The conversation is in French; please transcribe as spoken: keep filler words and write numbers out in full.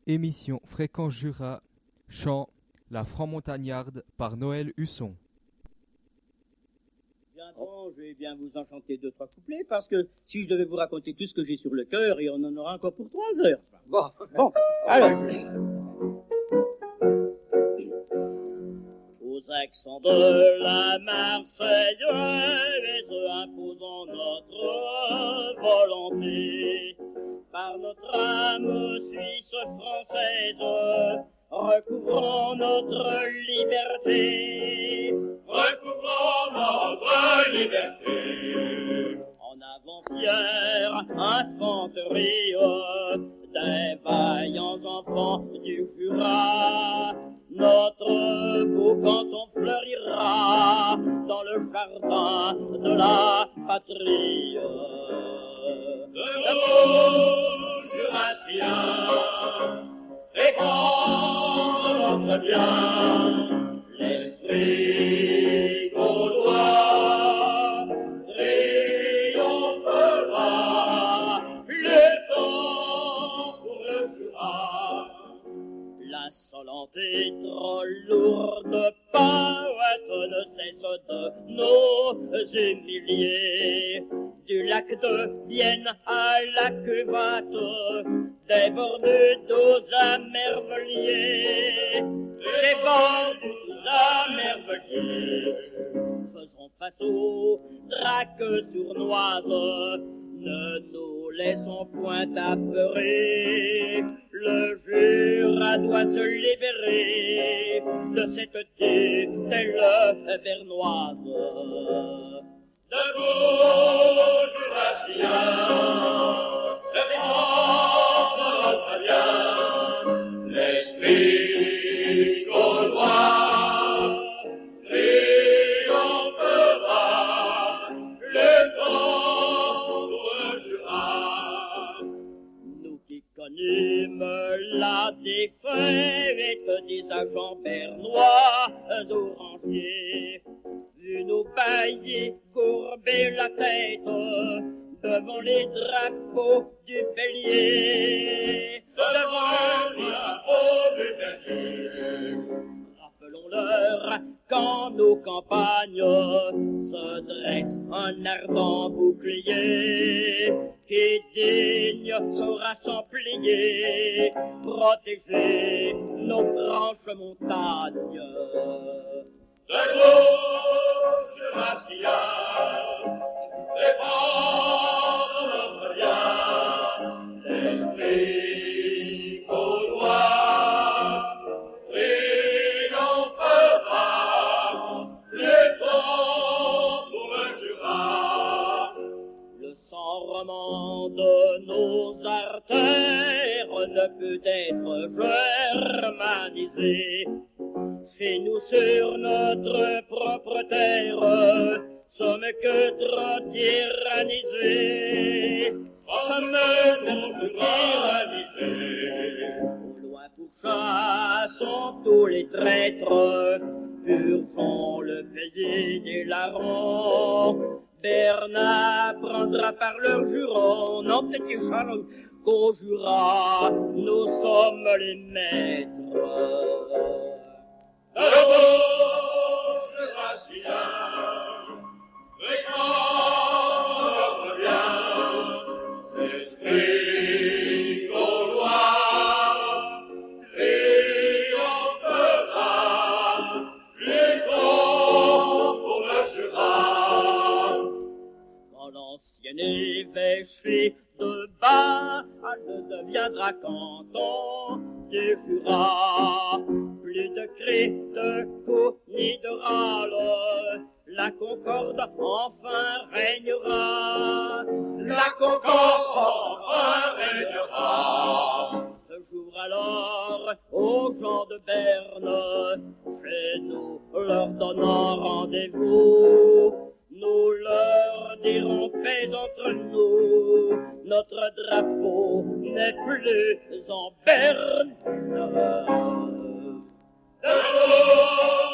Émission Fréquence Jura, chant La Franc-Montagnarde par Noël Husson. Bien bon, je vais bien vous en chanter deux, trois couplets, parce que si je devais vous raconter tout ce que j'ai sur le cœur, et on en aura encore pour trois heures. Bon, bon, alors. Aux accents de la Marseillaise, imposant notre volonté, par notre âme suisse-française, recouvrons notre liberté. Recouvrons notre liberté. En avant fière infanterie des vaillants enfants du Jura, notre beau canton fleurira dans le jardin de la patrie. Debout, Jurassiens, défendre notre bien, l'esprit gaulois triomphera, le temps pour le Jura. L'insolente et trop lourde poète ne cesse de nous humilier. Du lac de Vienne à la Cuvate, des bords de dos à merveilliers, des bords de dos à merveilliers. Faisons face aux draques sournoises, ne nous laissons point apeurer. Le Jura doit se libérer de cette tutelle bernoise. Debout, Jurassiens, défendre notre bien, l'esprit gaulois triomphera, le temps pour le Jura. Nous qui connûmes la défaite des agents bernois orangiers, vu nos baillis courber la tête devant les drapeaux du bélier, devant les drapeaux du bélier. Rappelons-leur qu'en nos campagnes se dresse un ardent bouclier qui digne saura s'en plier, protéger nos franches montagnes. Debout, Jurassiens, défendre notre bien, l'esprit gaulois triomphera, le temps pour le Jura. Le sang roman de nos artères ne peut être germanisé. Chez nous sur notre propre terre, sommes que trop tyrannisés. Sommes trop tyrannisés. Au loin pourchassons tous les traîtres, purgeons le pays des larrons. Bernard prendra par leur juron, non peut-être qu'ils chantent qu'au Jura, nous sommes les maîtres. Debout, Jurassiens, défendre notre bien, l'esprit gaulois triomphera, luttons pour le Jura. Quand l'ancien évêché de Bâle deviendra canton du Jura, plus de cris, de coups, ni de râles, la concorde enfin régnera. La concorde enfin régnera. Ce jour alors, aux gens de Berne, chez nous, leur donnant rendez-vous, nous leur dirons paix entre nous, notre drapeau n'est plus en berne. Debout,